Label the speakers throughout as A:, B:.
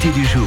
A: l'invité du jour.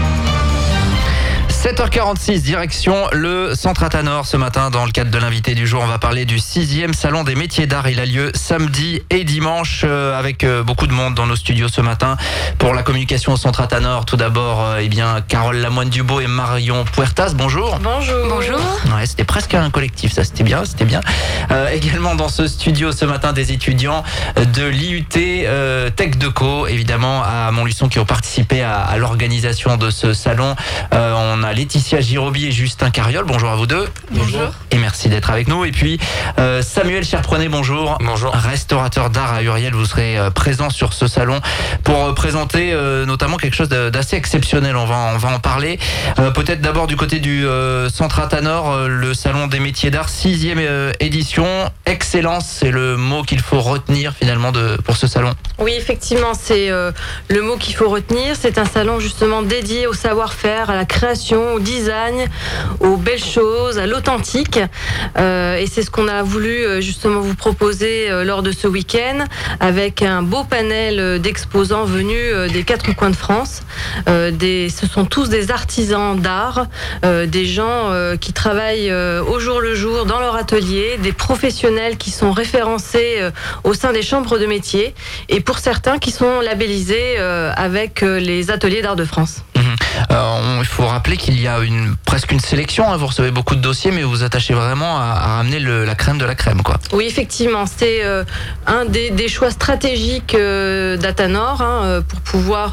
B: 7h46, direction le Centre Athanor. Ce matin, dans le cadre de l'invité du jour, on va parler du 6e Salon des métiers d'art. Il a lieu samedi et dimanche avec beaucoup de monde dans nos studios ce matin. Pour la communication au Centre Athanor, tout d'abord, Carole Lamoine-Dubo et Marion Puertas. Bonjour.
C: Bonjour. Bonjour.
B: Ouais, c'était presque un collectif, ça, c'était bien. Également dans ce studio ce matin, des étudiants de l'IUT Tech Deco, évidemment, à Montluçon, qui ont participé à l'organisation de ce salon. On a Laetitia Girobi et Justin Cariol. Bonjour à vous deux.
C: Bonjour.
B: Et merci d'être avec nous. Et puis Samuel Cherprenet, bonjour.
D: Bonjour.
B: Restaurateur d'art à Uriel, vous serez présent sur ce salon pour présenter notamment quelque chose d'assez exceptionnel. On va en parler. Peut-être d'abord du côté du Centre Athanor, le salon des métiers d'art, 6e édition. Excellence, c'est le mot qu'il faut retenir finalement pour ce salon.
C: Oui, effectivement, c'est le mot qu'il faut retenir. C'est un salon justement dédié au savoir-faire, à la création, au design, aux belles choses, à l'authentique. Et c'est ce qu'on a voulu justement vous proposer lors de ce week-end, avec un beau panel d'exposants venus des 4 coins de France. Ce sont tous des artisans d'art, des gens qui travaillent au jour le jour dans leur atelier, des professionnels qui sont référencés au sein des chambres de métiers, et pour certains qui sont labellisés avec les ateliers d'art de France.
B: Il faut rappeler qu'il y a presque une sélection, hein. Vous recevez beaucoup de dossiers, mais vous vous attachez vraiment à ramener la crème de la crème, quoi.
C: Oui, effectivement, c'est un des choix stratégiques d'Athanor, pour pouvoir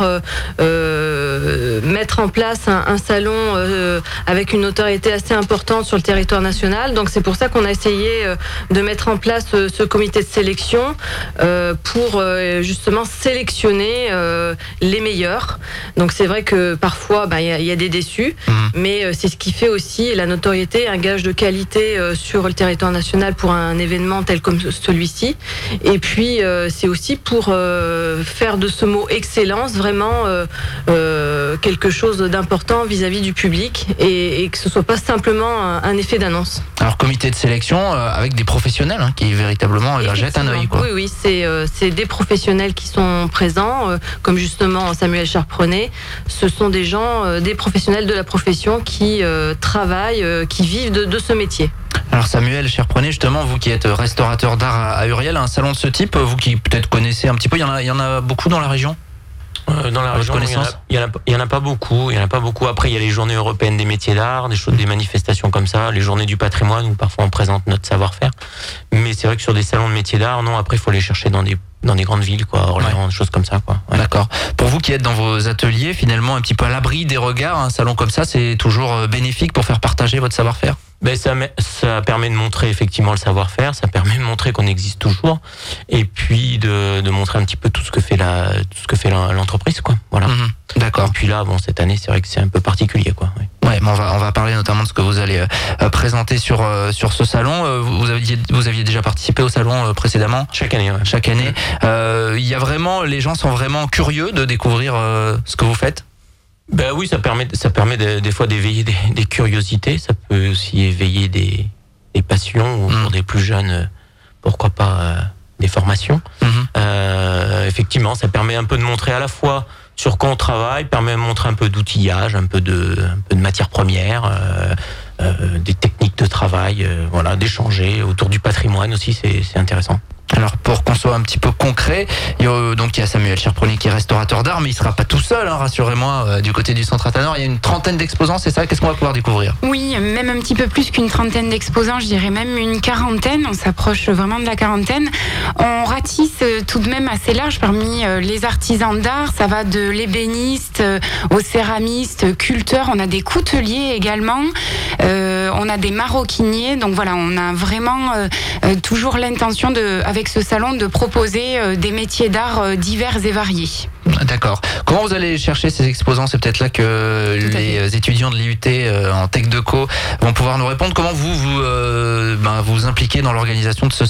C: mettre en place un salon avec une notoriété assez importante sur le territoire national. Donc c'est pour ça qu'on a essayé de mettre en place ce comité de sélection pour justement sélectionner les meilleurs. Donc c'est vrai que parfois il y a des déçus, mais c'est ce qui fait aussi la notoriété, un gage de qualité sur le territoire national pour un événement tel comme celui-ci. Et puis c'est aussi pour faire de ce mot excellence vraiment quelque chose d'important vis-à-vis du public, et que ce soit pas simplement un effet d'annonce.
B: Alors comité de sélection avec des professionnels, hein, qui véritablement jettent un œil, quoi.
C: Oui, c'est des professionnels qui sont présents, comme justement Samuel Cherprenet. Ce sont des gens, des professionnels de la profession qui travaillent, qui vivent de ce métier.
B: Alors Samuel Cherprenet, justement, vous qui êtes restaurateur d'art à Uriel, un salon de ce type, vous qui peut-être connaissez un petit peu, il y en a beaucoup dans la région ?
D: Dans la région, il y en a pas beaucoup. Après, il y a les journées européennes des métiers d'art, des manifestations comme ça, les journées du patrimoine où parfois on présente notre savoir-faire. Mais c'est vrai que sur des salons de métiers d'art, non. Après, il faut les chercher dans des grandes villes, quoi, Orléans, des choses comme ça, quoi. Ouais.
B: D'accord. Pour vous qui êtes dans vos ateliers, finalement, un petit peu à l'abri des regards, un salon comme ça, c'est toujours bénéfique pour faire partager votre savoir-faire ?
D: Ça permet de montrer effectivement le savoir-faire, ça permet de montrer qu'on existe toujours, et puis de montrer un petit peu tout ce que fait l'entreprise, quoi. Voilà.
B: D'accord.
D: Et puis là, cette année, c'est vrai que c'est un peu particulier, quoi. Oui.
B: Ouais, mais on va parler notamment de ce que vous allez présenter sur ce salon. Vous aviez déjà participé au salon précédemment ?
D: Chaque année, ouais.
B: Chaque année. Les gens sont vraiment curieux de découvrir ce que vous faites ?
D: Oui, ça permet des fois d'éveiller des curiosités. Ça peut aussi éveiller des passions, ou pour des plus jeunes, pourquoi pas des formations. Effectivement, ça permet un peu de montrer à la fois sur quoi on travaille, permet de montrer un peu d'outillage, un peu de matières premières, des techniques de travail, d'échanger autour du patrimoine aussi, c'est intéressant.
B: Alors pour qu'on soit un petit peu concret, il y a Samuel Cherprenet qui est restaurateur d'art, mais il sera pas tout seul, hein, rassurez-moi, du côté du Centre Athanor. Il y a une trentaine d'exposants, c'est ça ? Qu'est-ce qu'on va pouvoir découvrir ?
E: Oui, même un petit peu plus qu'une trentaine d'exposants, je dirais même une quarantaine. On s'approche vraiment de la quarantaine. On ratisse tout de même assez large parmi les artisans d'art. Ça va de l'ébéniste aux céramistes, culteurs. On a des couteliers également. On a des maroquiniers. Donc voilà, on a vraiment toujours l'intention avec ce salon de proposer des métiers d'art divers et variés.
B: D'accord. Comment vous allez chercher ces exposants ? C'est peut-être là que les étudiants de l'IUT en Tech Deco vont pouvoir nous répondre. Comment vous impliquez dans l'organisation de ce salon ?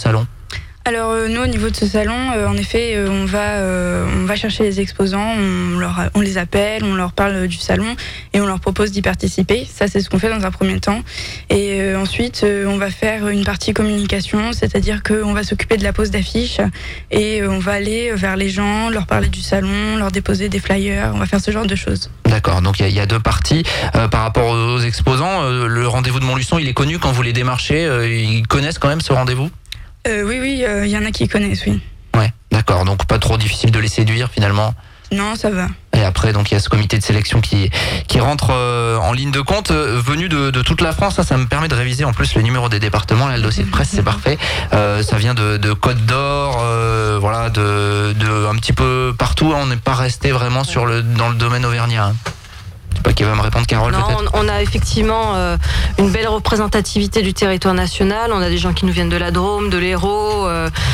A: Alors nous au niveau de ce salon, en effet, on va chercher les exposants, on les appelle, on leur parle du salon et on leur propose d'y participer. Ça c'est ce qu'on fait dans un premier temps. Et ensuite on va faire une partie communication, c'est-à-dire qu'on va s'occuper de la pose d'affiches et on va aller vers les gens, leur parler du salon, leur déposer des flyers, on va faire ce genre de choses.
B: D'accord, donc il y a deux parties. Par rapport aux exposants, le rendez-vous de Montluçon, il est connu quand vous les démarchez, ils connaissent quand même ce rendez-vous ?
A: Oui, il y en a qui connaissent, oui.
B: Ouais, d'accord, donc pas trop difficile de les séduire finalement.
A: Non, ça va.
B: Et après, donc il y a ce comité de sélection qui rentre en ligne de compte, venu de toute la France. Ça me permet de réviser en plus le numéro des départements. Là, le dossier de presse, c'est parfait. Ça vient de Côte d'Or, voilà, de un petit peu partout. On n'est pas resté vraiment dans le domaine auvergnat. Hein. Je sais pas qui va me répondre, Carole,
C: non,
B: peut-être.
C: On a effectivement une belle représentativité du territoire national. On a des gens qui nous viennent de la Drôme, de l'Hérault,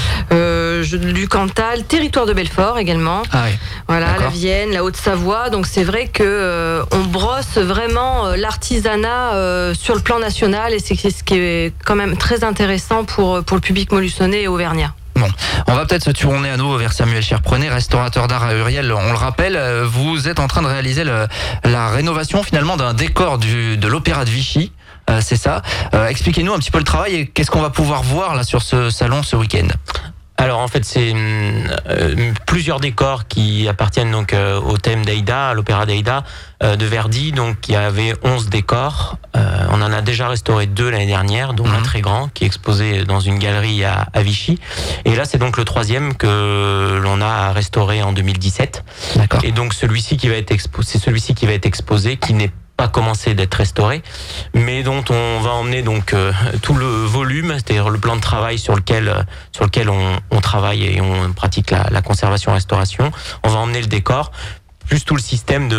C: du Cantal, territoire de Belfort également.
B: Ah oui.
C: Voilà,
B: D'accord.
C: la Vienne, la Haute-Savoie. Donc c'est vrai que on brosse vraiment l'artisanat sur le plan national et c'est ce qui est quand même très intéressant pour le public montluçonnais et auvergnat.
B: Bon, on va peut-être se tourner à nouveau vers Samuel Cherprenet, restaurateur d'art à Uriel. On le rappelle, vous êtes en train de réaliser la rénovation finalement d'un décor de l'Opéra de Vichy. C'est ça. Expliquez-nous un petit peu le travail et qu'est-ce qu'on va pouvoir voir là sur ce salon ce week-end.
D: Alors en fait c'est plusieurs décors qui appartiennent donc au thème d'Aïda, à l'opéra d'Aïda de Verdi. Donc il y avait 11 décors. On en a déjà restauré 2 l'année dernière, dont un très grand qui est exposé dans une galerie à Vichy. Et là c'est donc le 3e que l'on a restauré en 2017.
B: D'accord.
D: Et donc celui-ci qui va être exposé, qui n'est pas commencé d'être restauré, mais dont on va emmener donc tout le volume, c'est-à-dire le plan de travail sur lequel on travaille et on pratique la conservation-restauration. On va emmener le décor, plus tout le système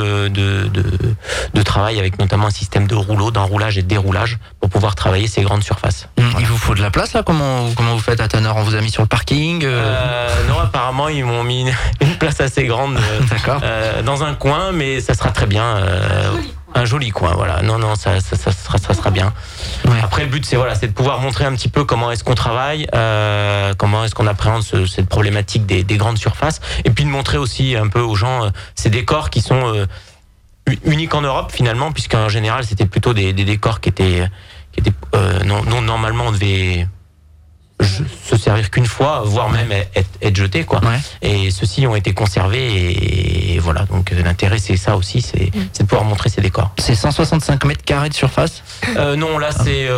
D: de travail, avec notamment un système de rouleau, d'enroulage et de déroulage pour pouvoir travailler ces grandes surfaces.
B: Il vous faut de la place là. Comment vous faites à Tanneur? On vous a mis sur le parking
D: Non, apparemment ils m'ont mis une place assez grande
B: D'accord.
D: dans un coin, mais ça sera très bien. Un joli coin, voilà. Non, ça sera bien.
B: Ouais.
D: Après, le but, c'est de pouvoir montrer un petit peu comment est-ce qu'on travaille, comment est-ce qu'on appréhende cette problématique des grandes surfaces, et puis de montrer aussi un peu aux gens ces décors qui sont uniques en Europe finalement, puisqu'en général, c'était plutôt des décors qui étaient non normalement on devait se servir qu'une fois, voire même être jeté, quoi. Ouais. Et ceux-ci ont été conservés et voilà. Donc l'intérêt c'est ça aussi, c'est de pouvoir montrer ces décors.
B: C'est 165 mètres carrés de surface.
D: Non, là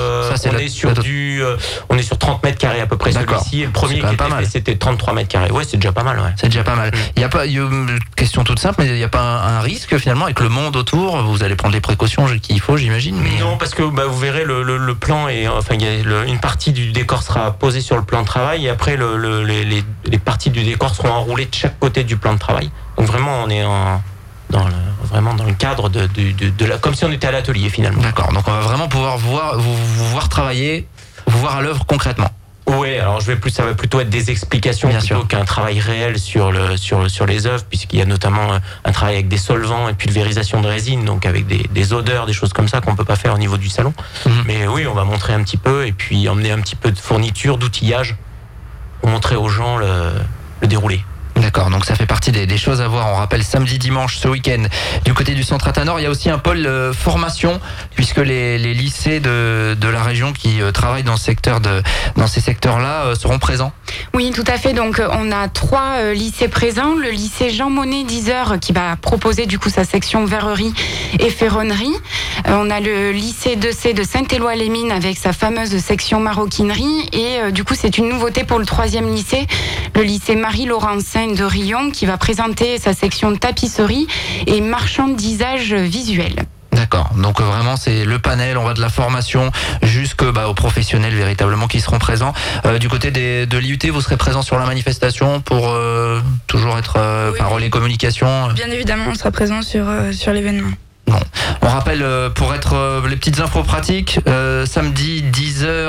D: on est sur 30 mètres carrés à peu près.
B: D'accord.
D: Celui-ci, et le premier qui était fait, c'était 33 mètres carrés. Ouais, c'est déjà pas mal. Ouais.
B: C'est déjà pas mal. Il y a pas une question toute simple, mais il n'y a pas un risque finalement avec le monde autour. Vous allez prendre les précautions qu'il faut, j'imagine. Mais
D: non, parce que vous verrez le plan et une partie du décor sera posée sur le plan de travail et après les parties du décor seront enroulées de chaque côté du plan de travail. Donc vraiment on est dans le cadre de comme si on était à l'atelier finalement.
B: D'accord. Donc on va vraiment pouvoir vous voir travailler, vous voir à l'œuvre concrètement.
D: Oui, alors ça va plutôt être des explications plutôt qu'un travail réel sur les œuvres, puisqu'il y a notamment un travail avec des solvants et pulvérisation de résine, donc avec des odeurs, des choses comme ça qu'on peut pas faire au niveau du salon. Mais oui, on va montrer un petit peu et puis emmener un petit peu de fourniture, d'outillage pour montrer aux gens le déroulé.
B: D'accord, donc ça fait partie des choses à voir. On rappelle samedi, dimanche, ce week-end, du côté du centre Athanor, il y a aussi un pôle formation, puisque les lycées de la région qui travaillent dans ces secteurs-là seront présents.
E: Oui, tout à fait. Donc on a 3 lycées présents. Le lycée Jean Monnet d'Yzeure qui va proposer du coup sa section verrerie et ferronnerie. On a le lycée 2C de Saint-Éloi-les-Mines avec sa fameuse section maroquinerie. Et du coup c'est une nouveauté pour le 3e lycée, le lycée Marie-Laurencin de Rion qui va présenter sa section tapisserie et marchandisage visuel.
B: D'accord, donc vraiment c'est le panel, on va de la formation jusqu'aux professionnels véritablement qui seront présents. Du côté de l'IUT, vous serez présent sur la manifestation pour toujours être relais communication.
A: Bien évidemment, on sera présent sur l'événement.
B: Bon. On rappelle pour être les petites infos pratiques, samedi 10h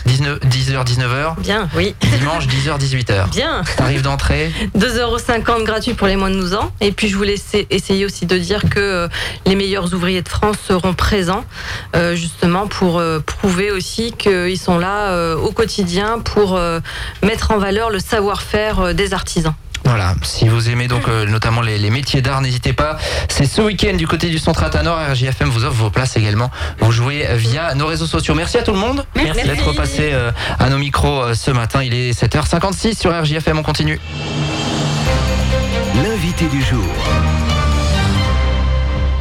B: 10h, 19h.
C: Bien, oui.
B: Dimanche, 10h, 18h.
C: Bien.
B: Tarif d'entrée
C: 2,50 € gratuit pour les moins de 12 ans. Et puis je voulais essayer aussi de dire que les meilleurs ouvriers de France seront présents, justement pour prouver aussi qu'ils sont là au quotidien pour mettre en valeur le savoir-faire des artisans.
B: Voilà, si vous aimez donc notamment les métiers d'art, n'hésitez pas. C'est ce week-end du côté du Centre Athanor. RJFM vous offre vos places également. Vous jouez via nos réseaux sociaux. Merci à tout le monde d'être passé à nos micros ce matin. Il est 7h56 sur RJFM. On continue.
F: L'invité du jour.